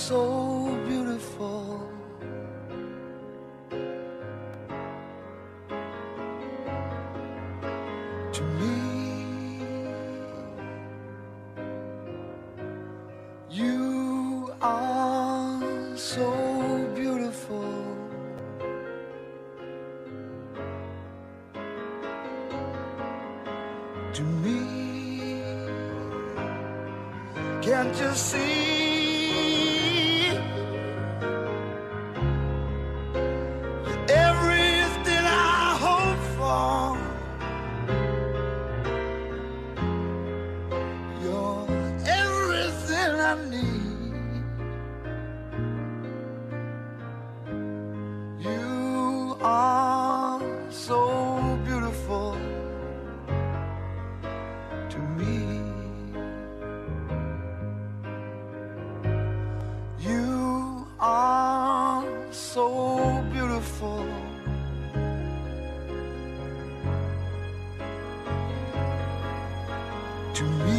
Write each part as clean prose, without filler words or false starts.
so beautiful. To me, you are so beautiful. To me, can't you see? Everything I hope for, you're everything I need. You are so beautiful to me. You are so beautiful. To me,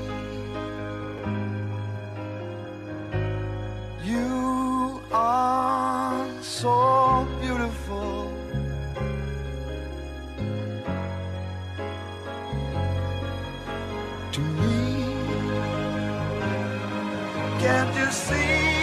you are so beautiful. To me, can't you see?